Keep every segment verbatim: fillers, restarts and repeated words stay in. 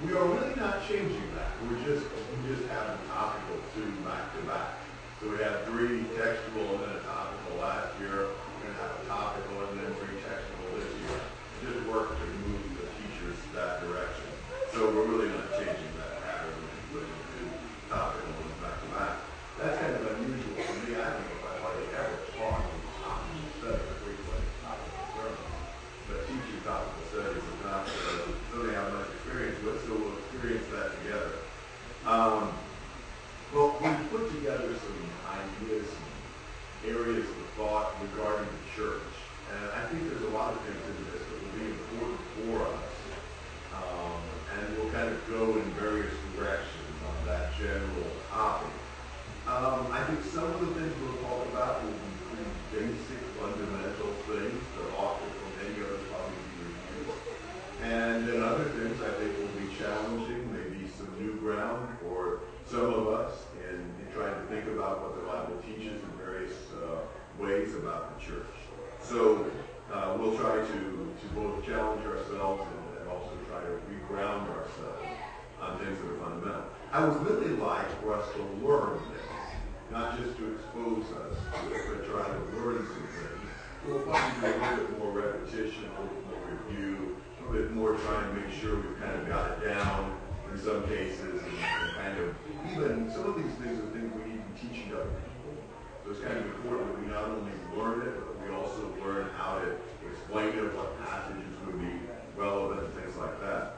We are really not changing that. We're just we just having topical two back to back. So we had three textual and then a topical last year. We're going to have a topical and then three textual this year. Just work to move the teachers that direction. So we're really not changing that pattern and putting two topical ones back to back. That's kind of unusual for me. I don't know if I've hardly ever taught topical studies or frequent topical sermons. But teaching topical studies is not uh, something I have much experience with, so we'll experience that together. Um, well, we put together some ideas, some areas of thought regarding the church. And I think there's a lot of things in this that will be important for us. Um, and we'll kind of go in various directions on that general topic. Um, I think some of the things we'll talk about will be pretty basic, fundamental things that often for many others probably be reviewed. And then other things I think will be challenging, maybe some new ground for some of us in, in trying to think about what the Bible teaches in various uh, ways about the church. So uh, we'll try to, to both challenge ourselves and, and also try to reground ourselves on things that are fundamental. I would really like for us to learn things, not just to expose us to it, but try to learn some things. We'll probably do a little bit more repetition, a little bit more review, a little bit more trying to make sure we've kind of got it down in some cases, and, and kind of, even some of these things are things we need to be teaching other people. So it's kind of important that we not only learn it, but we also learn how to explain it, what passages would be relevant, and things like that.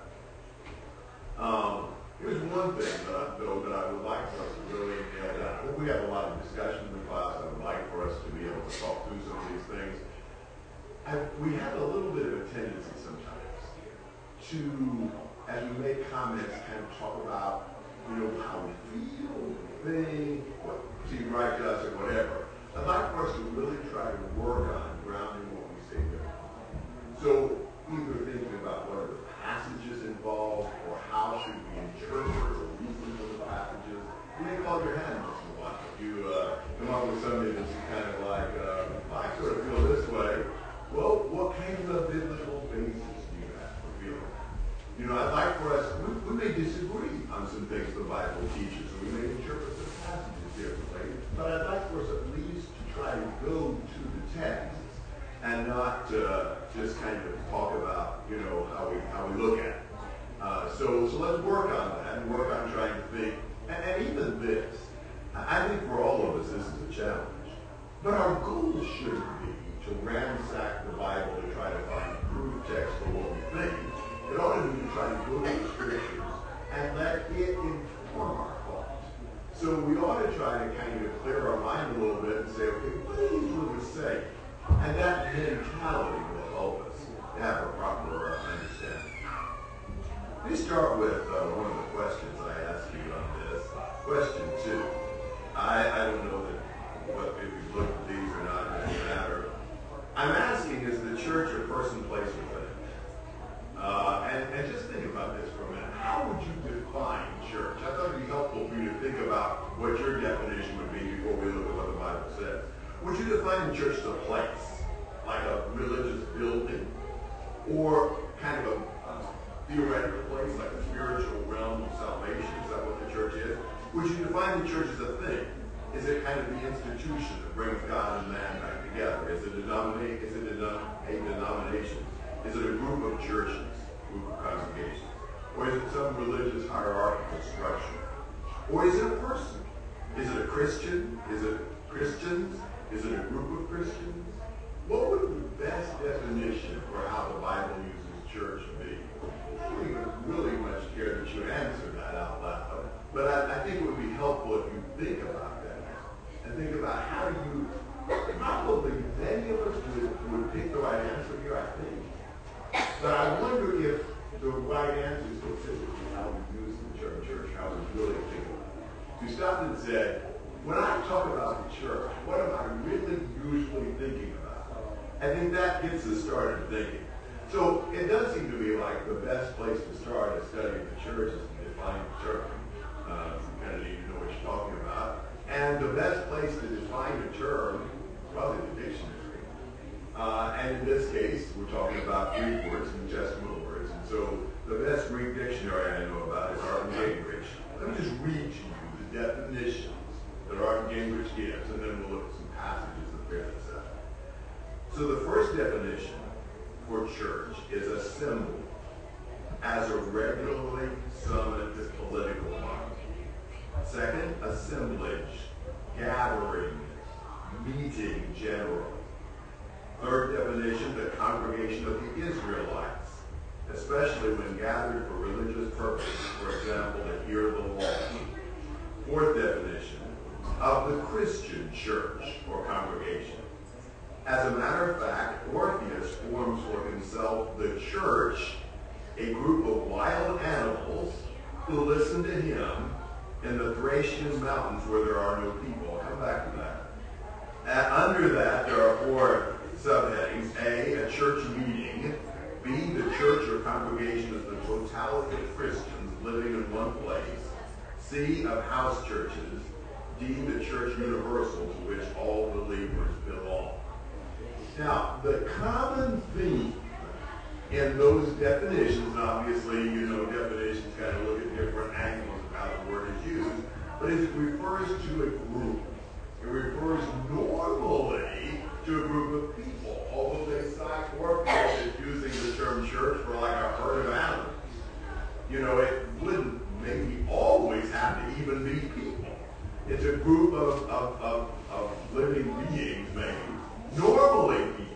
Um, here's one thing, that I, though, that I would like for us to really nail down. I hope we have a lot of discussion in the class. I would like for us to be able to talk through some of these things. I, we have a little bit of a tendency sometimes to, as we make comments, kind of talk about, you know, how we feel, think, what seems right to us, or whatever. I'd like for us to really try to work on grounding what we say there. So either thinking about what are the passages involved, or how should we interpret or reason from the passages. You may call your hand once in a while. You uh, come up with something that's kind of like, uh, I sort of feel this way. Well, what kind of biblical basis do you have for feeling that? You know, I'd like for us, we, we may disagree on some things the Bible teaches, or we may interpret the passages differently, but I'd like for us at least to try to go to the text and not uh, just kind of talk about, you know, how we how we look at it. Uh, so, so let's work on that and work on trying to think. And, and even this, I think for all of us, this is a challenge. But our goal shouldn't be to ransack the Bible to try to find proof text for what we think. It ought to be to try to go to the Scriptures and let it inform our thought. So we ought to try to kind of clear our mind a little bit and say, okay, what do these really say? And that mentality will help us to have a proper uh, understanding. Let me start with uh, one of the questions I asked you on this. Question two. I, I don't know that what, if you've looked at these or not, it doesn't matter. I'm asking, is the church a person, place, or thing? Uh, and, and just think about this for a minute. How would you define church? I thought it would be helpful for you to think about what your definition would be before we look at what the Bible says. Would you define the church as a place, like a religious building, or kind of a, a theoretical place, like a spiritual realm of salvation? Is that what the church is? Would you define the church as a thing? Is it kind of the institution that brings God and man back together? Is it a, denomina- is it a, a denomination? Is it a group of churches, group of congregations? Or is it some religious hierarchical structure? Or is it a person? Is it a Christian? Is it Christians? Is it a group of Christians? What would the best definition for how the Bible uses church be? I don't even really much care that you answer that out loud, but I, I think it would be helpful if you think about that and think about how you, probably many of us would, would pick the right answer here, I think. But I wonder if the right answer is specifically how we use the term church, how we really think about it. If you stopped and said, when I talk about the church, what am I really usually thinking about? I think that gets us started thinking. So it does seem to me like the best place to start is studying the church is to define the church. Uh, you kind of need to know what you're talking about. And the best place to define a term is probably the dictionary. Uh, and in this case, we're talking about Greek words, New Testament words. And so the best Greek dictionary dictionary I know about is Art Gingrich. Let me just read to you the definitions that Art Gingrich gives, and then we'll look at some passages that bear this out. So the first definition for church is assembly as a regularly summoned political body. Second, assemblage, gathering, meeting general. Third definition, the congregation of the Israelites, especially when gathered for religious purposes, for example, to hear the law. Fourth definition, of the Christian church or congregation. As a matter of fact, Orpheus forms for himself the church, a group of wild animals who listen to him in the Thracian mountains where there are no people. I'll come back to that. And under that, there are four subheadings. A, a church meeting. B, the church or congregation is the totality of Christians living in one place. C, of house churches. D, the church universal to which all believers belong. Now, the common theme in those definitions, and obviously, you know, definitions kind of look at different angles of how the word is used, but it refers to a group. It refers normally to a group of people, although they cite Orpheus as using the term church for like a herd of animals. You know, it wouldn't maybe always have to even be people. It's a group of, of, of, of living beings, maybe, normally people.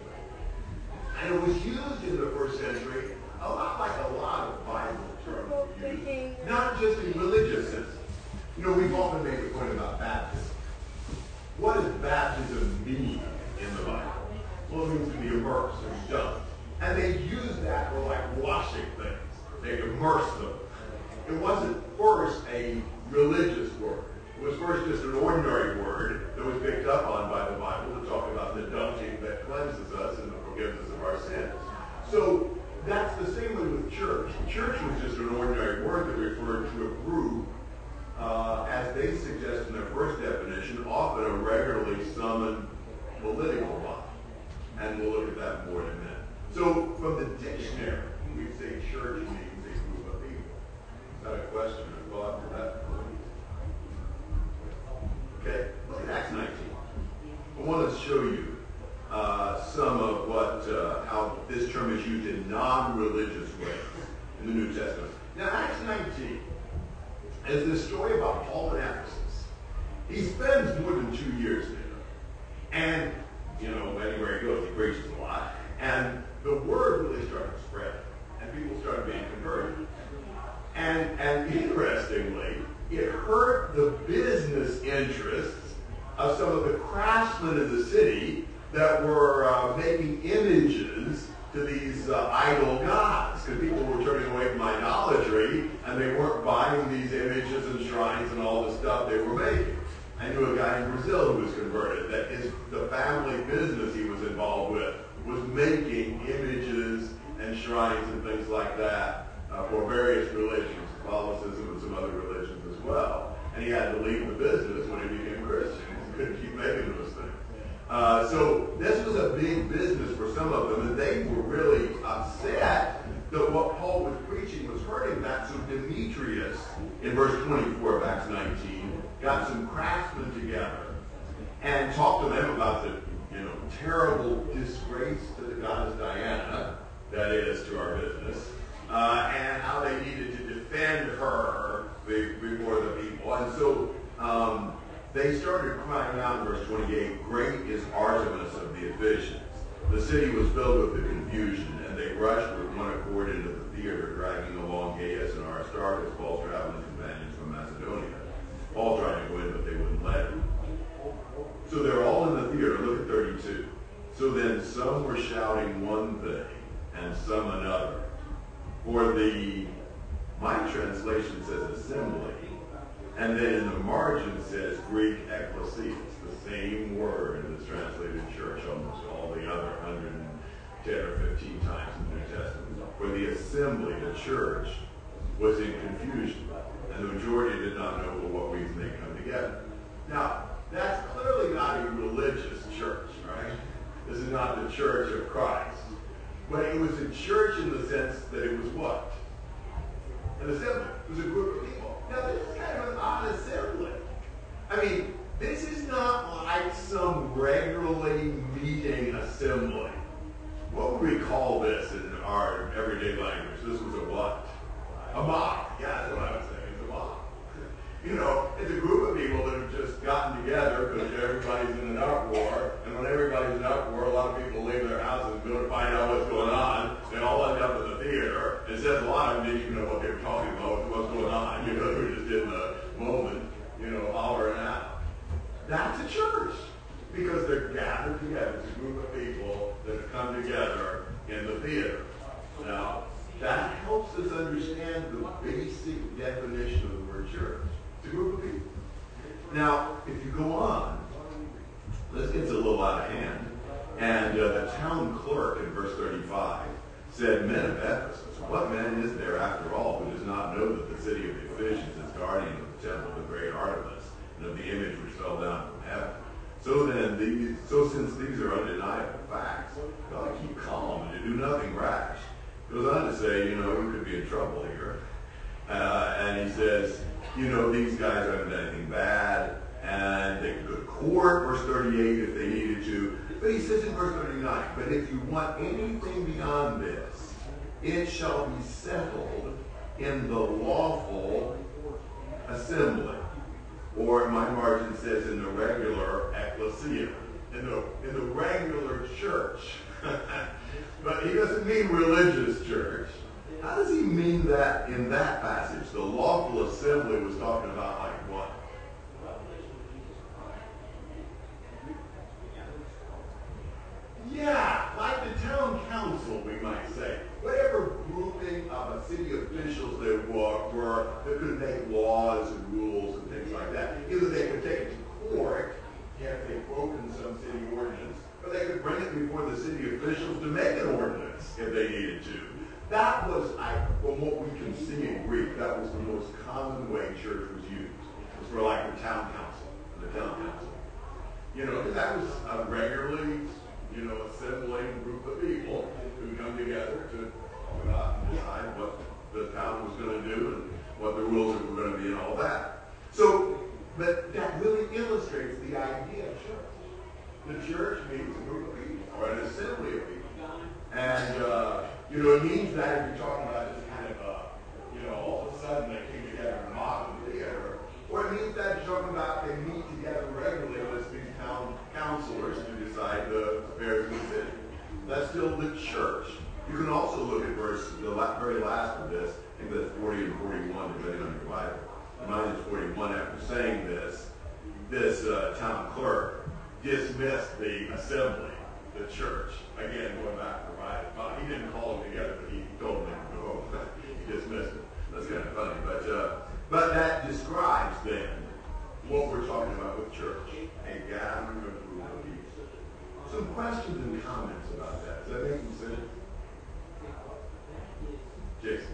And it was used in the first century a lot like a lot of Bible terms were used, not just in religious sense. You know, we've often made the point about baptism. What does baptism mean in the Bible? Well, it means to be immersed or dunked. And they use that for like washing things. They immerse them. It wasn't first a religious word. It was first just an ordinary word that was picked up on by the Bible to talk about the dunking that cleanses us and the forgiveness of our sins. So that's the same way with church. Church was just an ordinary word that referred to a group, uh, as they suggest in their first definition, often a regularly summoned political body. And we'll look at that more in a minute. So from the dictionary, we say church means a group of people. Is that a question or thought for that? Okay, look at Acts nineteen. I want to show you uh, some of what, uh, how this term is used in non-religious ways in the New Testament. Now, Acts nineteen is this story about Paul in Ephesus. He spends more than two years there. And, you know, anywhere he goes, he preaches a lot. And the word really started to spread. And people started being converted. And, and interestingly, it hurt the business interests of some of the craftsmen in the city that were uh, making images to these uh, idol gods. Because people were turning away from idolatry, and they weren't buying these images and shrines and all the stuff they were making. I knew a guy in Brazil who was converted, that his, the family business he was involved with was making images and shrines and things like that uh, for various religions, Catholicism and some other religions as well. And he had to leave the business when he became Christian. He couldn't keep making those things. Uh, so this was a big business for some of them, and they were really upset that what Paul was preaching was hurting that. So Demetrius, in verse twenty-four of Acts nineteen, got some craftsmen together and talked to them about the, you know, terrible disgrace to the goddess Diana, that is to our business, uh, and how they needed to defend her before the people. And so um, they started crying out in verse twenty-eight, "Great is Artemis of the Ephesians." The city was filled with the confusion, and they rushed with one accord into the theater, dragging along Gaius and Aristarchus, Paul's traveling companions from Macedonia. Paul tried to go in, but they wouldn't let him. So they're all in the theater. Look at thirty-two. So then some were shouting one thing, and some another. For the, my translation says assembly, and then in the margin says Greek ekklesia. It's the same word that's translated church almost all the other one hundred ten or fifteen times in the New Testament. For the assembly, the church, was in confusion, and the majority did not know for what reason they come together. Now, that's clearly not a religious church, right? This is not the church of Christ. But it was a church in the sense that it was what? An assembly was a group of people. Now, this is kind of an odd assembly. I mean, this is not like some regularly meeting assembly. What would we call this in our everyday language? This was a what? A mob. Yeah, that's what I would say. It's a mob. You know, it's a group of people that have just gotten together because everybody's in an uproar. And when everybody's in an uproar, a lot of people leave their houses and go to find out what's going on. They all end up in the theater. And it says a lot of them didn't even know what they were talking about, what's going on. You know, they were just in the moment, you know, hollering out. That's a church. Because they're gathered together. It's a group of people that have come together in the theater. Now, that helps us understand the basic definition of the word church. It's a group of people. Now, if you go on, this gets a little out of hand. And uh, the town clerk in verse thirty-five said, "Men of Ephesus, what man is there after all who does not know that the city of the Ephesians is guardian of the temple of the great Artemis and of the image which fell down from heaven? So then, these, so since these are undeniable facts, you ought to keep calm and to do nothing rash." Goes on to say, you know, we could be in trouble here. Uh, and he says, you know, these guys haven't done anything bad, and they could go to court, verse thirty-eight, if they needed to. But he says in verse thirty-nine, "But if you want anything beyond this, it shall be settled in the lawful assembly." Or in my margin says in the regular ecclesia, in the, in the regular church. But he doesn't mean religious church. How does he mean that in that passage? The lawful assembly was talking about like what? Yeah, like the town council, we might say. Whatever grouping of a city officials they were, were that could make laws and rules and things like that. Either they could take it to court if they've broken some city ordinance, or they could bring it before the city officials to make an ordinance if they needed to. That was, I, from what we can see in Greek, that was the most common way church was used. It was for like the town council, the town council. You know, because that was a regularly, you know, assembling group of people who come together to talk about and decide what the town was going to do and what the rules were going to be and all that. So, but that really illustrates the idea of church. The church means a group of people, or an assembly of people. And, uh, you know, it means that if you're talking about this kind of, uh, you know, all of a sudden they came together in a mob in the theater, or it means that you're talking about they meet together regularly as these town councilors to decide the affairs of the city. That's still the church. You can also look at verse, the very last of this, I think that's forty and forty-one, depending on your Bible. Mine is forty-one. After saying this, this uh, town clerk dismissed the assembly, the church. Again, going back to Ryan. Well, he didn't call them together, but he told them to go. He dismissed it. That's kind of funny. But, uh, but that describes then what we're talking about with church. A gathering of a group of people. Some questions and comments about that. Does that make sense? Jason.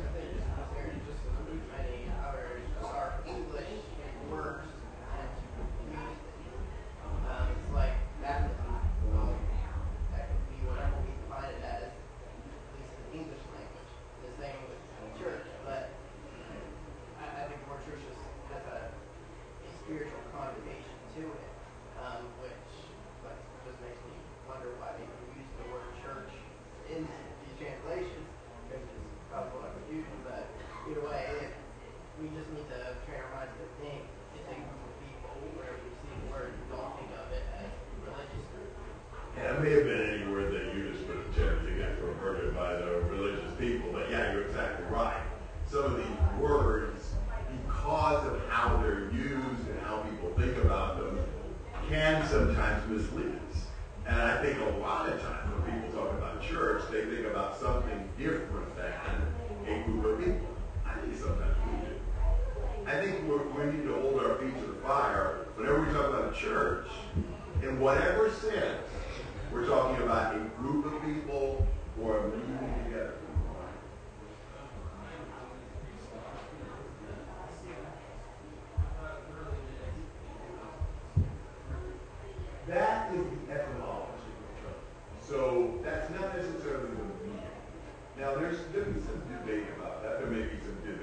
May have been any word that you just would have tended to get perverted by the religious people, but yeah, you're exactly right. Some of these words, because of how they're used and how people think about them, can sometimes mislead us. And I think a lot of times when people talk about church, they think about something different than a group of people. I think sometimes we do. I think we're, we need to hold our feet to the fire whenever we talk about a church, in whatever sense. We're talking about a group of people who are meeting together. That is the etymology of church. So that's not necessarily the meaning. Now there's going to be some debate about that. There may be some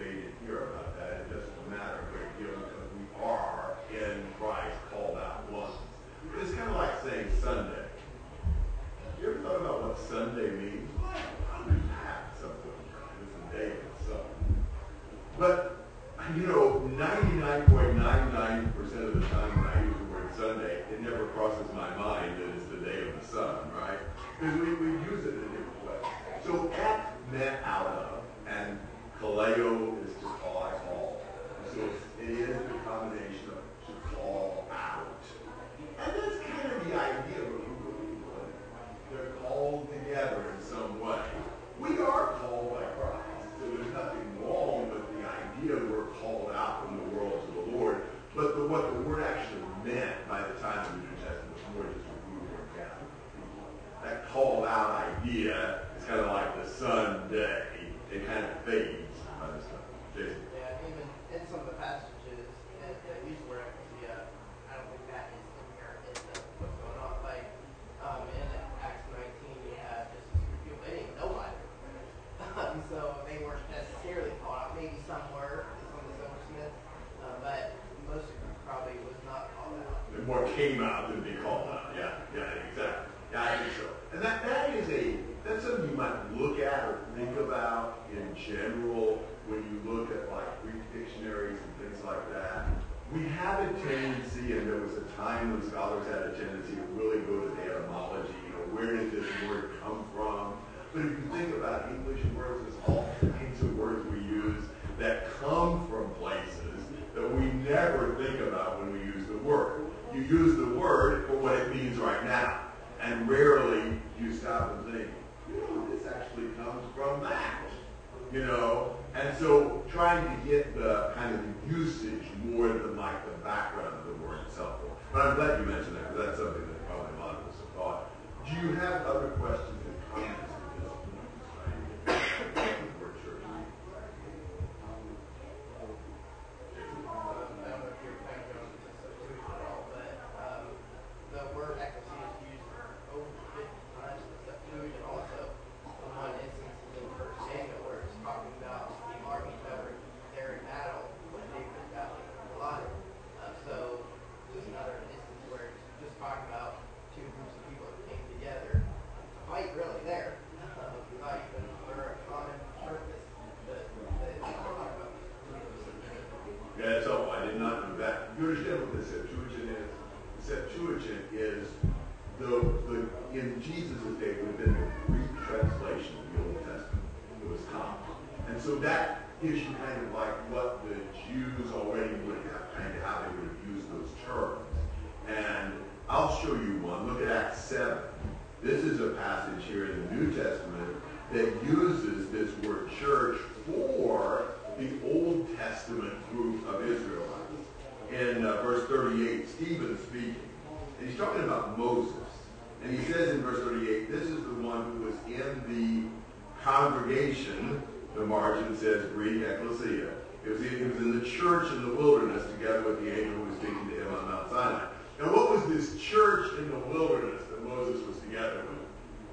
But, you know, ninety-nine point nine nine percent of the time when I use the word Sunday, it never crosses my mind that it's the day of the sun, right? Because we, we use it in a different way. So at meant out of, and kaleo is to call out all. So it is the combination of to call out. And that's kind of the idea of a group of people. They're called together in some way. We are called by Christ, so there's nothing wrong with the idea we're called out from the world to the Lord. But the, what the word actually meant by the time of the New Testament was more just a group of gathered people. That called out idea is kind of like the Sunday. It kind of fades by this time. Jason. Yeah, even in some of the passages that, that use the word ecclesia, I don't think that is inherent in the, what's going on. Like um, in Acts nineteen, you have just a few people, they didn't know why they were there. Um, so they weren't necessarily called out. Maybe some were, some of the silversmiths, uh, but most of them probably was not called out. And more came out than they called out. Yeah, yeah, exactly. Yeah, I think so. And that, that is a, that's something you might look at or think about in general when you look at like Greek dictionaries and things like that. We have a tendency, and there was a time when scholars had a tendency to really go to the etymology, you know, where did this word come from? But if you think about English words, there's all kinds of words we use that come from places that we never think about when we use the word. You use the word for what it means right now. And rarely do you stop and think, you know, this actually comes from that. You know? And so trying to get the kind of usage more than like the background of the word itself. But I'm glad you mentioned that, because that's something that probably a lot of us have thought. Do you have other questions and comments at this point? Word church. The word ecclesia is used over fifty times in the Septuagint. Also, the one instance is in First Samuel where it's talking about the armies that were there in battle when David was battling Goliath. Uh, so, just another instance where it's just talking about two groups of people that came together to fight really there. Um, not even for a common purpose that they talk about. Yeah, that's all. I did not know that. You understand what the Septuagint is? Septuagint is the, the in Jesus' day would have been the Greek translation of the Old Testament. It was common. And so that gives you kind of like what the Jews already would have, kind of how they would have used those terms. And I'll show you one. Look at Acts seven. This is a passage here in the New Testament that uses this word church for the Old Testament group of Israelites. In uh, verse thirty-eight, Stephen speaking. And he's talking about Moses. And he says in verse thirty-eight, this is the one who was in the congregation. The margin says Greek ecclesia. He was, he was in the church in the wilderness together with the angel who was speaking to him on Mount Sinai. And what was this church in the wilderness that Moses was together with?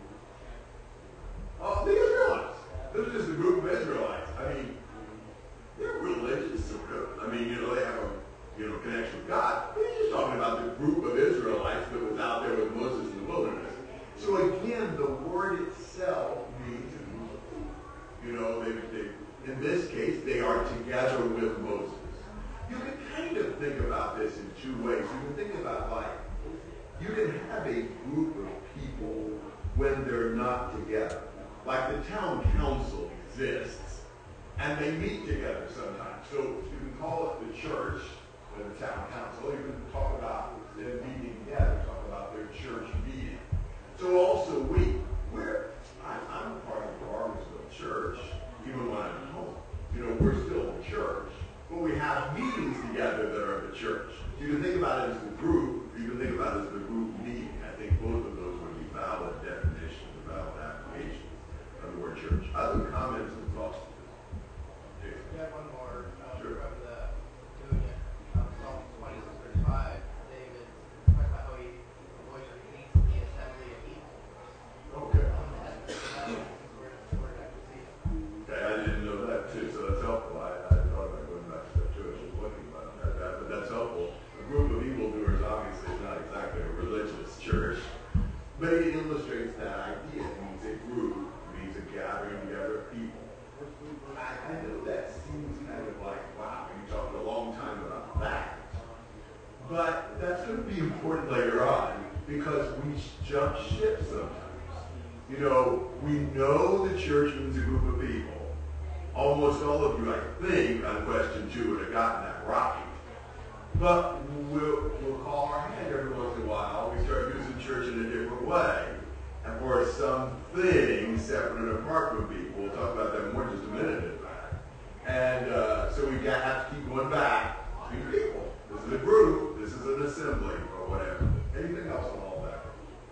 Oh, the Israelites. This is just a group of Israelites. I mean, they're religious, sort of. I mean, you know, they have a you know, connection with God. But he's just talking about the group of Israelites that was out there with Moses in the wilderness. So again, the word itself means a group of people. You know, they, they, in this case, they are together with Moses. You can kind of think about this in two ways. You can think about like, you can have a group of people when they're not together. Like the town council exists, and they meet together sometimes. So you can call it the church, or the town council. You can talk about them meeting together, talk about their church meeting. So also we, we're, I, I'm a part of the Barbersville Church, even when I'm at home. You know, we're still a church, but we have meetings together that are the church. So you can think about it as the group, or you can think about it as the group meeting. I think both of those would be valid definitions, valid applications of the word church. Other comments and thoughts? We have one more uh, Sure. from the Septuagint, um, Psalm twenty-six, verse five. David talks about how he avoids or hates the assembly of evil. Okay. Um, that, that is where the word ecclesia. Okay, I didn't know that too, so that's helpful. I, I thought about going back to the church and looking about that, that, but that's helpful. A group of evildoers obviously is not exactly a religious church. important later on because we jump ship sometimes. You know, we know the church means a group of people. Almost all of you, I think, on question two would have gotten that right. But we'll, we'll call our hand every once in a while. We start using church in a different way. And for some things separate and apart from people. We'll talk about that more in just a minute, in fact. And uh, so we got, have to keep going back to people. This is a group. This is an assembly or whatever. Anything else on all that?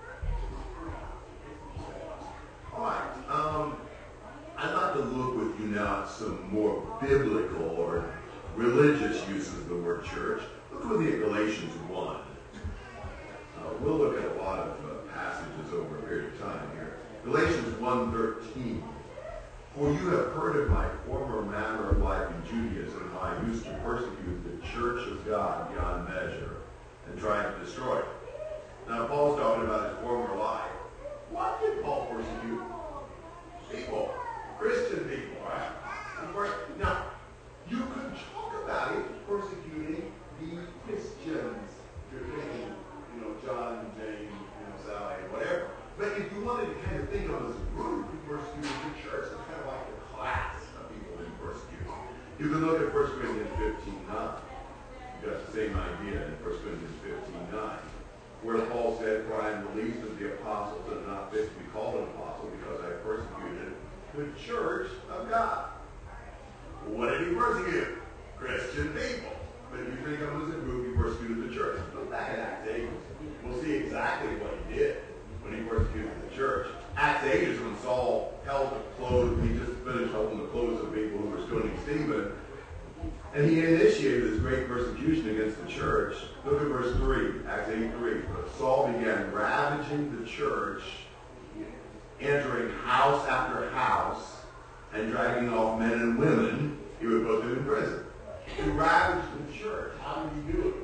All right. Um, I'd like to look with you now at some more biblical or religious uses of the word church. Look with me at Galatians one. Uh, we'll look at a lot of uh, passages over a period of time here. Galatians one thirteen. For you have heard of my former manner of life in Judaism, how I used to persecute the church of God beyond measure and try to destroy it. Now, Paul's talking about his former life. What did Paul persecute? People. Christian people, right? Now, you could talk about it persecuting the Christians. You're thinking, you know, John, James, you know, Sally, whatever. But if you wanted to kind of think of it as a group who persecuted the church, it's kind of like a class of people who persecute. You can look at First Corinthians fifteen nine. You've got the same idea in First Corinthians fifteen nine, where Paul said, for I am the least of the apostles and not fit to be called an apostle because I persecuted the church of God. What did he persecute? Christian people. But if you think of them as a group, he persecuted the church. Look back at Acts eight. We'll see exactly what he did when he persecuted the church. Acts eight is when Saul held the clothes. He just finished holding the clothes of people who were stoning Stephen. And he initiated this great persecution against the church. Look at verse three, Acts eight three. But Saul began ravaging the church, entering house after house, and dragging off men and women. He would put them in prison. He ravaged the church. How did he do it?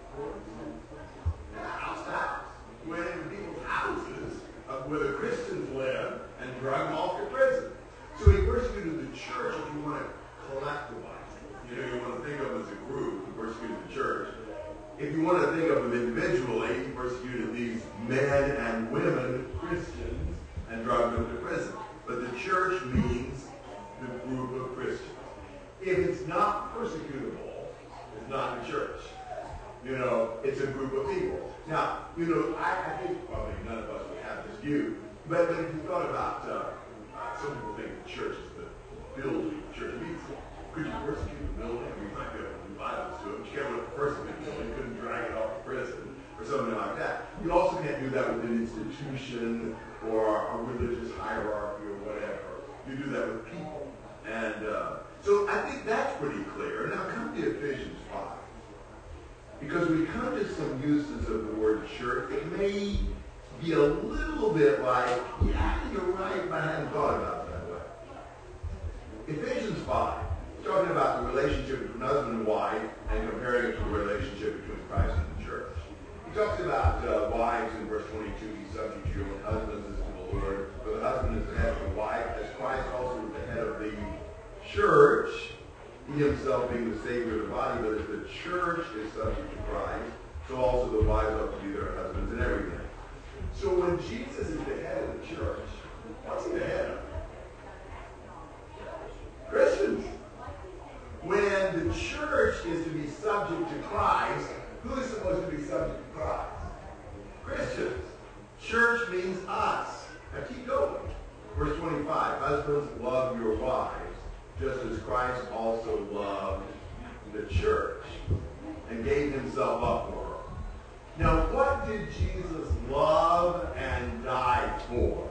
House to house. Went into people's houses uh, where the Christians lived and dragged them off to prison. So he persecuted the church, if you want to collectivize it. You know, you want to think of them as a group who persecuted the church. If you want to think of them individually, he persecuted these men and women, Christians, and dragged them to prison. But the church means the group of Christians. If it's not persecutable, it's not the church. You know, it's a group of people. Now, you know, I, I think probably none of us would have this view, but, but if you thought about, uh, uh, some people think the church is the building. The church means, could you persecute the building? We might be able to do violence to it, but you can't really persecute the building. You couldn't drag it off to prison or something like that. You also can't do that with an institution or a religious hierarchy or whatever. You do that with people. And uh, so I think that's pretty clear. Now come to Ephesians five. Because we come to some uses of the word church that may be a little bit like, yeah, you're right, but I hadn't thought about it that way. Ephesians five, talking about the relationship between husband and wife and comparing it to the relationship between Christ and the church. He talks about uh, wives in verse twenty-two, be subject to your own husbands as to the Lord. For the husband is the head of the wife, as Christ also is the head of the church, he himself being the Savior of the body. But if the church is subject to Christ, so also the wives ought to be their husbands in everything. So when Jesus is the head of the church, what's he the head of? Christians. When the church is to be subject to Christ, who is supposed to be subject to Christ? Christians. Church means us. Now keep going. Verse twenty-five, husbands, love your wives, just as Christ also loved the church and gave himself up for her. Now, what did Jesus love and die for?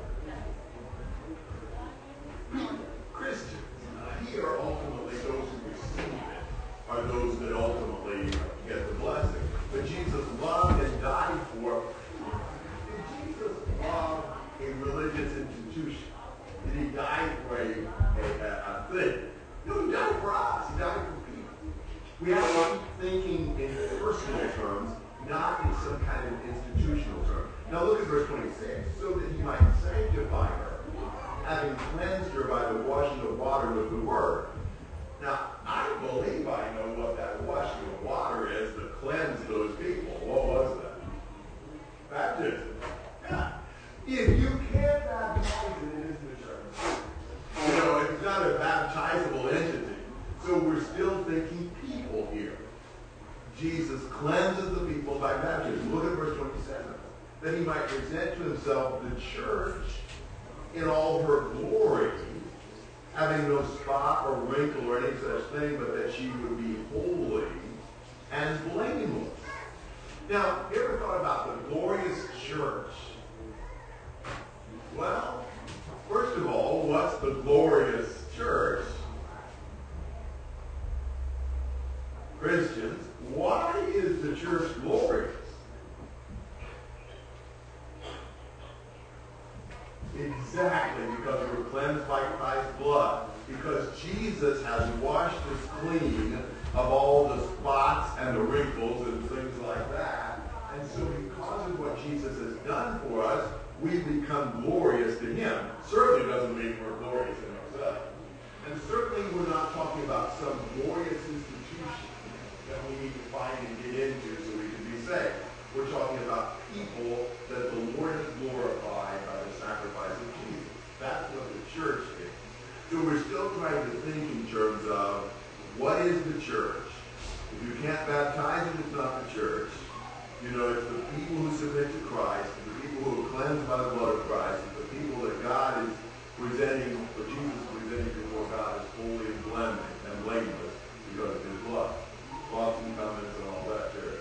Christians. Now, here, ultimately, those who receive it are those that ultimately get the blessing. But Jesus loved and died for. Did Jesus love a religious institution? Did he die for a, a, a thing? No, he died for us. He died for people. We have to keep thinking in personal terms, not in some kind of institutional term. Now look at verse twenty-six. So that he might sanctify her, having cleansed her by the washing of water with the word. Now, I believe I know what that washing of water is to cleanse those people. What was that? Jesus cleanses the people by baptism. Look at verse twenty-seven. That he might present to himself the church in all her glory, having no spot or wrinkle or any such thing, but that she would be holy and blameless. Now, you ever thought about the glorious church? Well, first of all, what's the glorious church? Christians, why is the church glorious? Exactly, because we're cleansed by Christ's blood. Because Jesus has washed us clean of all the spots and the wrinkles and things like that. And so because of what Jesus has done for us, we become glorious to him. Certainly doesn't mean we're glorious in ourselves. And certainly we're not talking about some glorious institution that we need to find and get into so we can be saved. We're talking about people that the Lord has glorified by the sacrifice of Jesus. That's what the church is. So we're still trying to think in terms of what is the church? If you can't baptize it, it's not the church. You know, it's the people who submit to Christ, it's the people who are cleansed by the blood of Christ, it's the people that God is presenting, or Jesus is presenting before God as holy and blameless and blameless because of his blood. Thoughts and comments and all that there.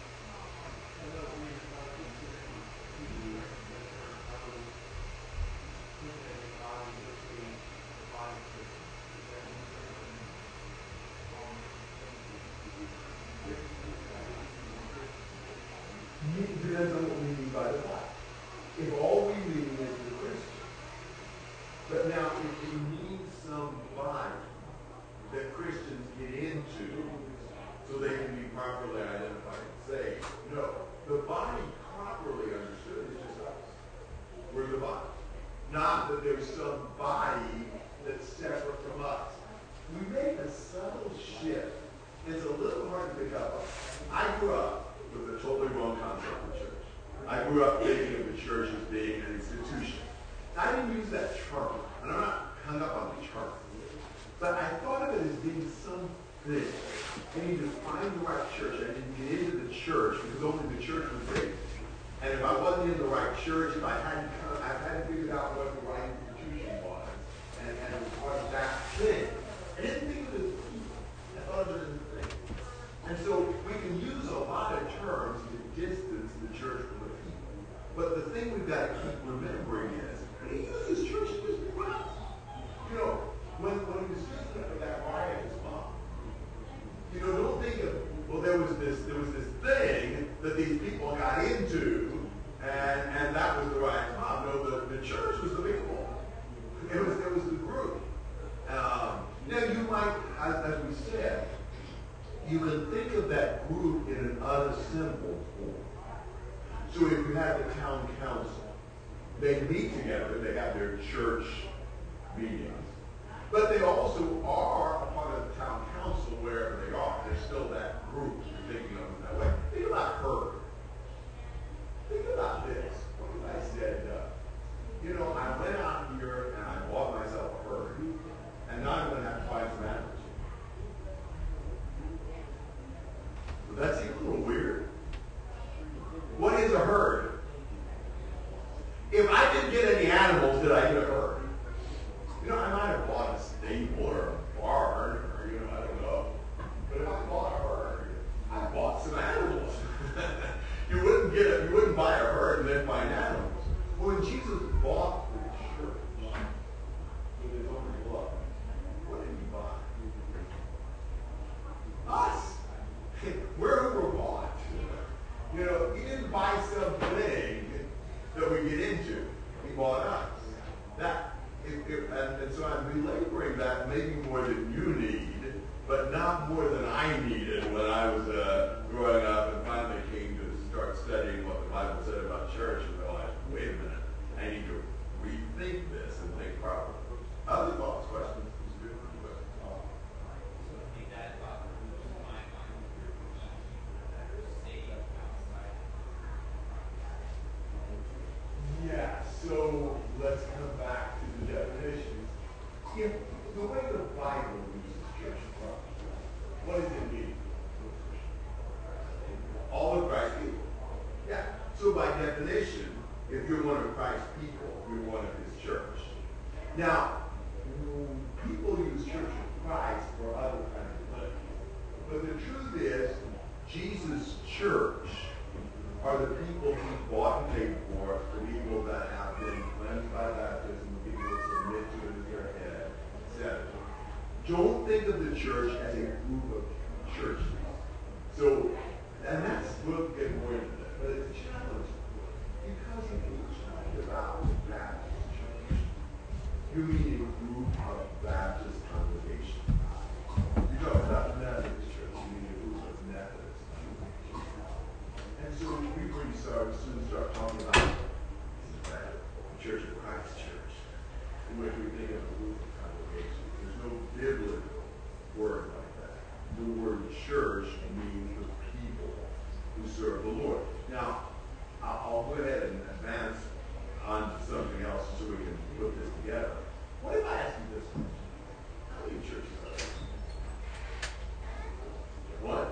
It depends on what we mean by the body. If all we mean is the Christian, but now if we mean some body that Christians get into so they can be properly identified and saved, no. The body properly understood is just us. We're the body. Not that there's some body that's separate from us. We make a subtle shift. It's a little hard to pick up on. I grew up with a totally wrong concept of church. I grew up thinking of the church as being an institution. I didn't use that term, and I'm not hung up on the term. But I thought of it as being something. I need to find the right church. I need to get into the church because only the church was big. And if I wasn't in the right church, if I hadn't, I hadn't figured out what the right institution was, and, and it was that thing. I didn't think of it as people. I thought of it as a thing. And so we can use a lot of terms to distance the church from the people. But the thing we've got to keep remembering is, he uses church as just well. You know, when, when he was speaking of that riotous mob, you know, don't think of, well, there was this there was this thing that these people got into, and, and that was the riotous mob. No, the, the church was the people. It was, it was the group. Um, now, you might, as, as we said, you can think of that group in an unassembled form. So if you have the town council, they meet together, they have their church meetings, but they also are a part of the town council wherever they are. They're still that group. You're thinking of them that way. Think about her. Think about this. What if I said, uh, you know, I went out here and I bought myself a herd, and now I'm going to have to find some animals. Would that seem a little weird? What is a herd? If I didn't get any animals, did I get a herd? You know, I might have bought a stable or a barn, or, you know, I don't know. But if I bought a herd, I bought some animals. You wouldn't get it, you wouldn't buy a herd and then find animals. Well, when Jesus bought the church with his own blood, what did he buy? Us. We're who were bought. You know, he didn't buy something that we get into. He bought us. That, if, if, and, and so I'm belaboring that maybe more than you need, but not more than I needed when I was uh, growing up and finally came to start studying what the Bible said about church and realized, wait a minute, I need to rethink this and think properly. Other thoughts, questions? Yeah, so let's come back to the definitions. If the way the Bible uses church properly, what does it mean? if you're one of Christ's people, you're one of his church. Now, people use Church of Christ for other kinds of things. But the truth is, Jesus' church are the people he bought and paid for, the people that have been cleansed by baptism, the people that submit to it as their head, et cetera. Don't think of the church as a group of churches. So, and that's, we'll get more into that, but it's a challenge. Because if you talk about Baptist church, you mean a group of Baptist congregations. You talk about Methodist church, you mean a group of Methodist congregations. And so we pretty start, soon start talking about the Church of Christ church, in which we think of a group of congregations. There's no biblical word like that. The word church means the people who serve the Lord. Now, I'll go ahead and advance on to something else so we can put this together. What if I ask you this question? How many churches are there? One?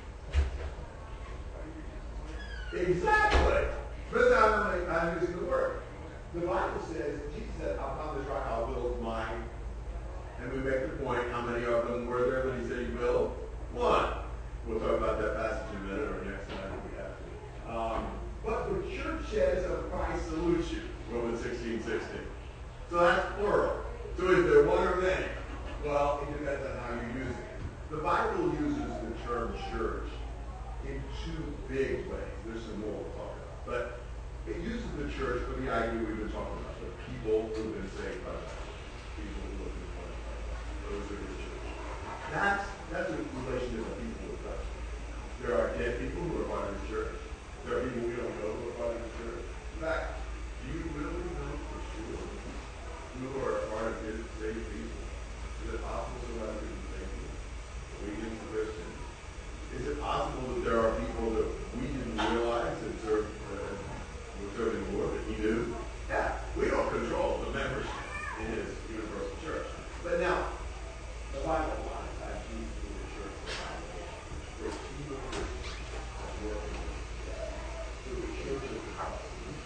Exactly. But I'm, I'm using the word. The Bible says, Jesus said, upon this rock I'll build mine. And we make the point, how many of them were there that he said he built? One. We'll talk about that passage in a minute or next time if we have to. Um, but the church says of Christ salute you, Romans sixteen sixteen. So that's plural. So is there one or many? Well, it depends on how you're using it. The Bible uses the term church in two big ways. There's some more we'll talk about. But it uses the church for the idea we've been talking about, the people who've been saved by God. People who have been cleansed by God. Those are the church. That's, that's a relationship of people with God. There are dead people who are part of the church. There are people we don't know who are part of the church. In fact, do you really know for sure who are part of his saved people? Is it possible somebody could be saved? We didn't Christians. Is it possible that there are people that we didn't realize that served, uh, were serving the Lord that he knew? Yeah, we don't control the membership in his universal church. But now, the Bible a lot of times uses the church for foundation. There's people Christians that work in the so the church of the house.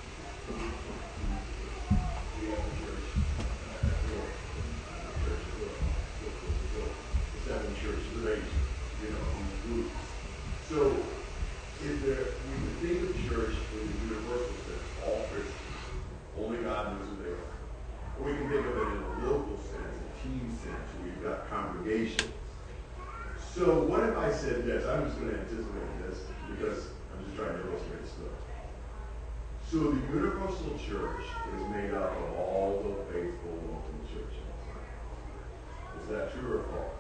We have the church uh, at York, the church of York, the seven churches of Asia, you know, these groups. So, is there, we can think of church in the universal sense, all Christians. Only God knows who they are. Or we can think of it in a local sense, a team sense, where you've got congregations. So what if I said this? I'm just going to anticipate this because I'm just trying to illustrate stuff. So the universal church is made up of all the faithful local churches. Is that true or false?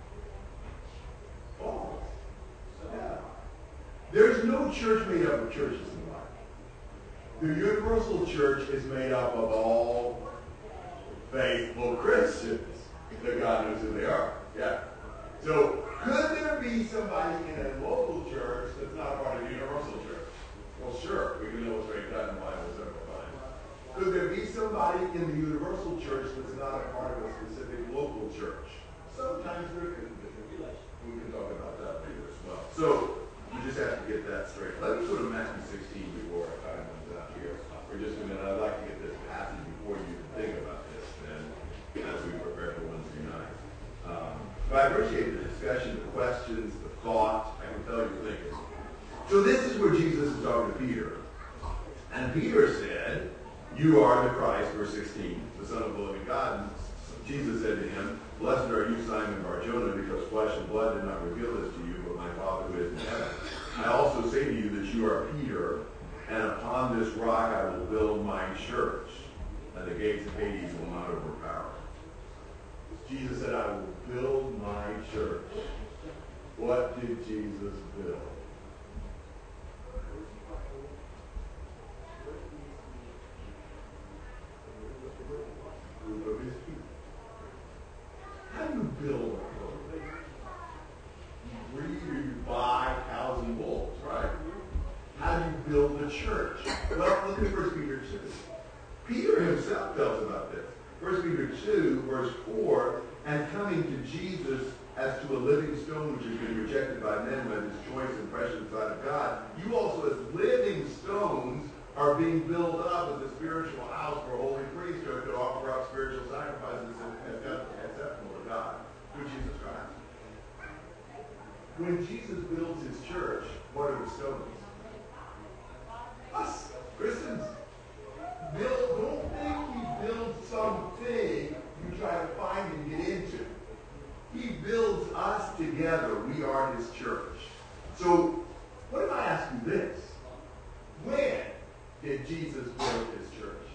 False. Yeah. There's no church made up of churches in the Bible. The universal church is made up of all faithful Christians that God knows who they are. Yeah. So, could there be somebody in a local church that's not a part of the universal church? Well, sure. We can illustrate that in the Bible several times. Could there be somebody in the universal church that's not a part of a specific local church? Sometimes there could be. We can talk about that later as well. So, you just have to get that straight. Let me go to Matthew sixteen before our time runs out here. For just a minute, I'd like to get this passage before you think about this then, as we prepare for Wednesday night. Um, but I appreciate the discussion, the questions, the thought. I can tell you're thinking. So this is where Jesus is talking to Peter. And Peter said, you are the Christ, verse sixteen, the Son of the living God. And Jesus said to him, blessed are you, Simon Bar-Jonah, because flesh and blood did not reveal this to you, but my Father who is in heaven. I also say to you that you are Peter, and upon this rock I will build my church, and the gates of Hades will not overpower it. Jesus said, I will build my church. What did Jesus build? Group of his people. How do you build a group? You breed or you buy cows and bulls, right? How do you build a church? Well, look at First Peter two. Peter himself tells about this. First Peter two, verse four, and coming to Jesus as to a living stone which has been rejected by men, but is choice and precious inside of God, you also as living stones are being built up as a spiritual house for a holy priesthood to offer up spiritual sacrifices acceptable to God through Jesus Christ. When Jesus builds his church, what are the stones? Us, Christians. Build, don't think he builds something you try to find and get into. He builds us together. We are his church. So, what if I ask you this? When did Jesus build his church?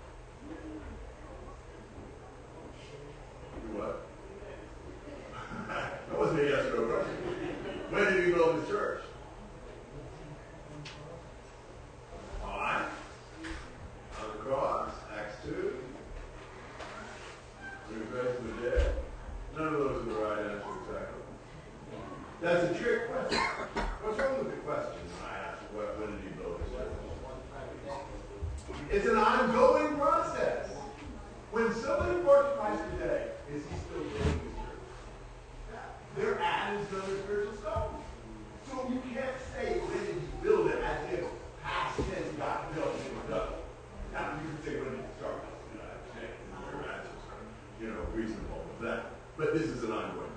You what? That wasn't a yes or no question. When did he build his church? Why? On the cross, Acts two. When he raised from the dead. None of those are the right answer exactly. That's a trick question. What's wrong with the question when I ask, what, when did he build his church? It's an ongoing process. When somebody works Christ today, is he still building his church? They're adding to the spiritual stone. So you can't say when did he build it as if past tense got built and it was done. Now you can say when did it start? You know, I understand. Your answers are, you know, reasonable with that. But this is an ongoing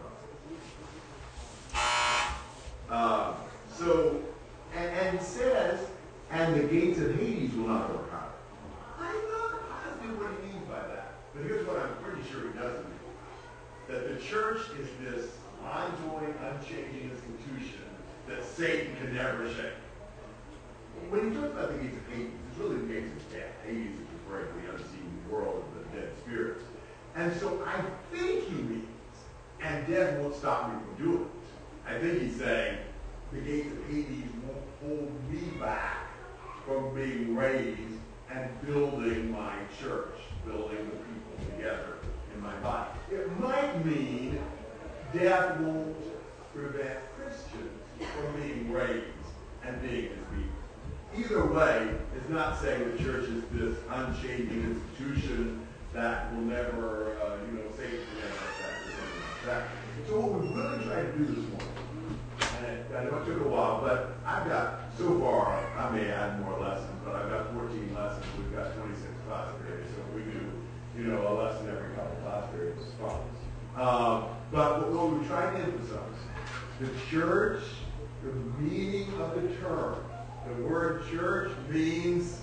process. Uh, so, and, and it says, and the gates of Hades will not overcome. I'm not positive what he means by that. But here's what I'm pretty sure he doesn't mean. That the church is this ongoing, unchanging institution that Satan can never shake. When he talks about the gates of Hades, it's really the gates of death. Hades is referring to the unseen world of the dead spirits. And so I think he means, and death won't stop me from doing it. I think he's saying, the gates of Hades won't hold me back from being raised and building my church, building the people together in my body. It might mean death won't prevent Christians from being raised and being his people. Either way, it's not saying the church is this unchanging institution that will never, uh, you know, Satan can never attack or something like that. So what we're really trying to do this morning, and it, I know it took a while, but I've got, so far, I may add more lessons, but I've got fourteen lessons. We've got twenty-six class periods, so we do, you know, a lesson every couple class periods is fine. Um, but what, what we're trying to emphasize, the church, the meaning of the term, the word church means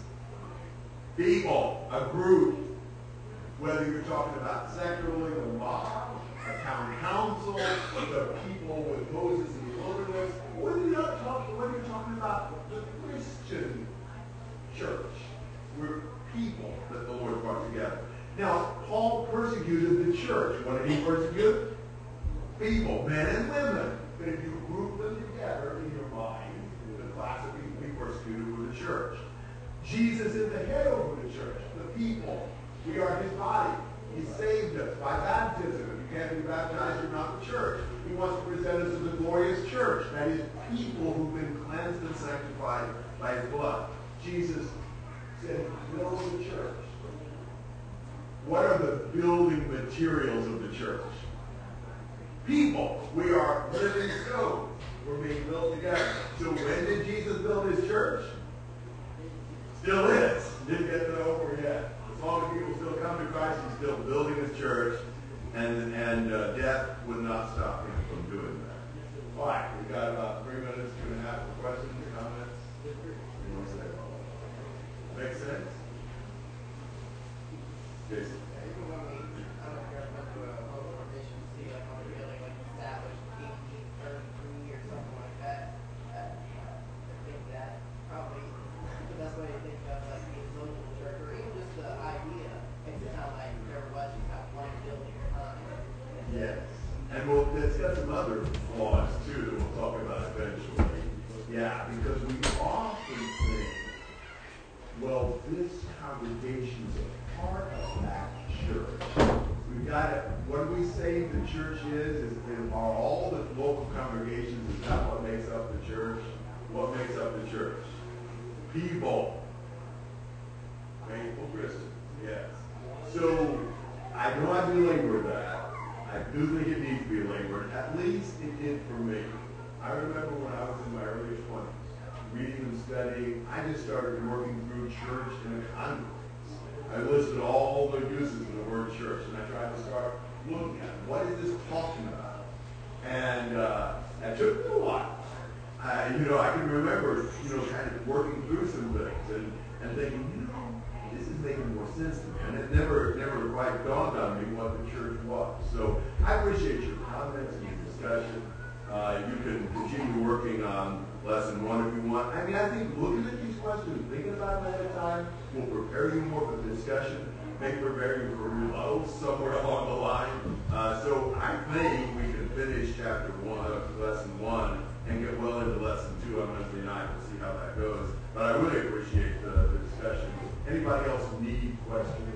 people, a group. Whether you're talking about secularly, the mob, a town council, the people with Moses in the wilderness, whether you're talking, whether you're talking about the Christian church, we're people that the Lord brought together. Now, Paul persecuted the church. What did he persecute? People, men and women. But if you group them together in your mind, the class of people he persecuted were the church. Jesus is the head over the church, the people. We are his body. He saved us by baptism. If you can't be baptized, you're not the church. He wants to present us as a glorious church. That is, people who've been cleansed and sanctified by his blood. Jesus said, build the church. What are the building materials of the church? People. We are living stones. We're being built together. So when did Jesus build his church? Still is. Didn't get to over yet. As long as people still come to Christ, he's still building his church, and and uh, death would not stop him from doing that. All right, we've got about three minutes, two and a half for questions, comments. You want to say? Make sense? Jason. Yeah, even when we, I don't know if you ever went to a local formation to see like on the building, like established eighteen thirty-three or something like that. Uh, I think that probably the best way to think about like the local church, or even just the idea, makes it sound like there was just that one building or time. Yes. And we'll, it's got some other flaws too that we'll talk about eventually. Yeah, because we often think, well, this congregation's a part of that church. We've got it. What do we say the church is? Is, is are all the local congregations, is that what makes up the church? What makes up the church? People. Faithful Christians. Yes. So I know I belabored that. I do think it needs to be labored. At least it did for me. I remember when I was in my early twenties, reading and studying, I just started working through church and economy. I listed all the uses of the word church, and I tried to start looking at it. What is this talking about? And uh, it took me a while. I, you know, I can remember, you know, kind of working through some things and, and thinking, you know, this is making more sense to me. And it never, never quite dawned on me what the church was. So I appreciate your comments and your discussion. Uh, you can continue working on lesson one if you want. I mean, I think looking at these questions, thinking about them ahead of time, will prepare you more for the discussion, may prepare you for rebuttals somewhere along the line. Uh, so I think we can finish chapter one, uh, lesson one, and get well into lesson two on Wednesday night. We'll see how that goes. But I really appreciate the, the discussion. Anybody else need questions?